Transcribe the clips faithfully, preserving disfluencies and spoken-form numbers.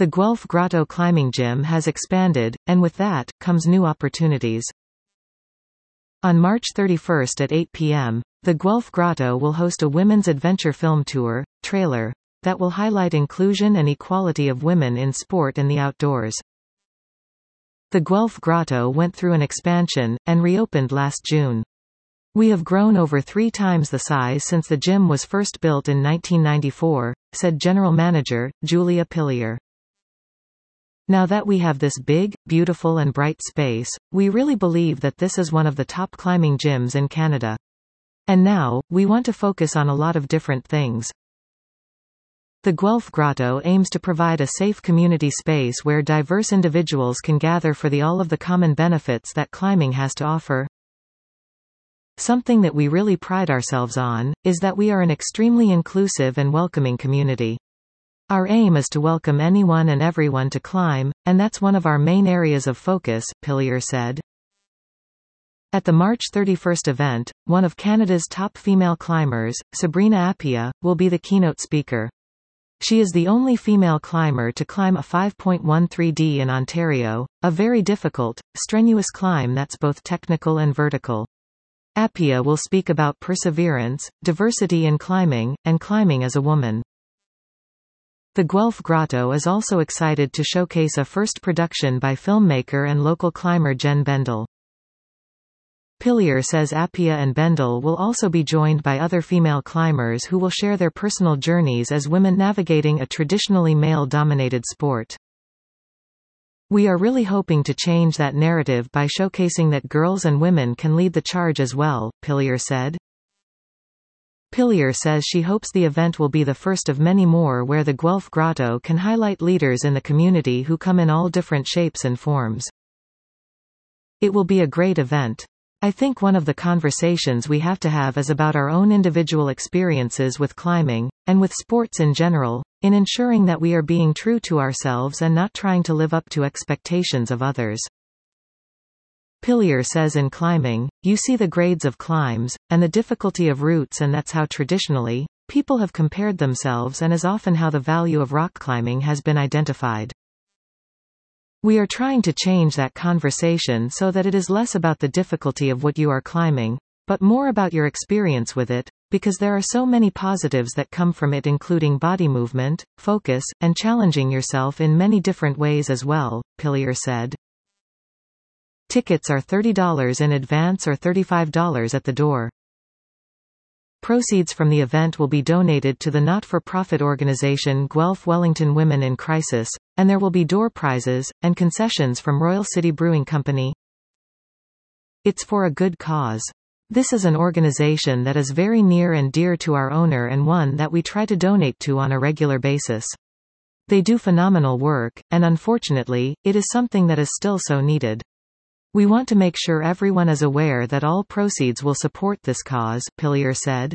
The Guelph Grotto Climbing Gym has expanded, and with that, comes new opportunities. On March thirty-first at eight p m, the Guelph Grotto will host a women's adventure film tour, trailer, that will highlight inclusion and equality of women in sport and the outdoors. The Guelph Grotto went through an expansion, and reopened last June. We have grown over three times the size since the gym was first built in nineteen ninety-four, said General Manager, Julia Pillier. Now that we have this big, beautiful and bright space, we really believe that this is one of the top climbing gyms in Canada. And now, we want to focus on a lot of different things. The Guelph Grotto aims to provide a safe community space where diverse individuals can gather for the all of the common benefits that climbing has to offer. Something that we really pride ourselves on, is that we are an extremely inclusive and welcoming community. Our aim is to welcome anyone and everyone to climb, and that's one of our main areas of focus, Pillier said. At the March thirty-first event, one of Canada's top female climbers, Sabrina Appia, will be the keynote speaker. She is the only female climber to climb a five point one three D in Ontario, a very difficult, strenuous climb that's both technical and vertical. Appia will speak about perseverance, diversity in climbing, and climbing as a woman. The Guelph Grotto is also excited to showcase a first production by filmmaker and local climber Jen Bendel. Pillier says Appia and Bendel will also be joined by other female climbers who will share their personal journeys as women navigating a traditionally male-dominated sport. We are really hoping to change that narrative by showcasing that girls and women can lead the charge as well, Pillier said. Pillier says she hopes the event will be the first of many more where the Guelph Grotto can highlight leaders in the community who come in all different shapes and forms. It will be a great event. I think one of the conversations we have to have is about our own individual experiences with climbing, and with sports in general, in ensuring that we are being true to ourselves and not trying to live up to expectations of others. Pillier says in climbing, you see the grades of climbs, and the difficulty of routes, and that's how traditionally, people have compared themselves and is often how the value of rock climbing has been identified. We are trying to change that conversation so that it is less about the difficulty of what you are climbing, but more about your experience with it, because there are so many positives that come from it, including body movement, focus, and challenging yourself in many different ways as well, Pillier said. Tickets are thirty dollars in advance or thirty-five dollars at the door. Proceeds from the event will be donated to the not-for-profit organization Guelph Wellington Women in Crisis, and there will be door prizes, and concessions from Royal City Brewing Company. It's for a good cause. This is an organization that is very near and dear to our owner and one that we try to donate to on a regular basis. They do phenomenal work, and unfortunately, it is something that is still so needed. We want to make sure everyone is aware that all proceeds will support this cause, Pillier said.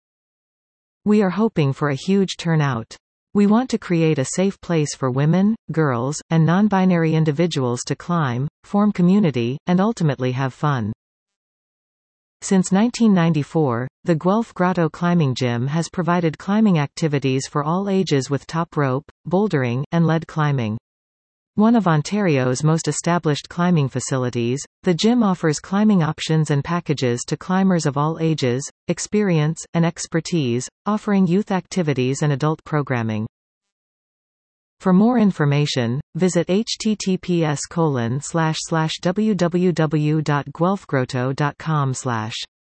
We are hoping for a huge turnout. We want to create a safe place for women, girls, and non-binary individuals to climb, form community, and ultimately have fun. Since nineteen ninety-four, the Guelph Grotto Climbing Gym has provided climbing activities for all ages with top rope, bouldering, and lead climbing. One of Ontario's most established climbing facilities, the gym offers climbing options and packages to climbers of all ages, experience, and expertise, offering youth activities and adult programming. For more information, visit h t t p s colon slash slash w w w dot guelph grotto dot com slash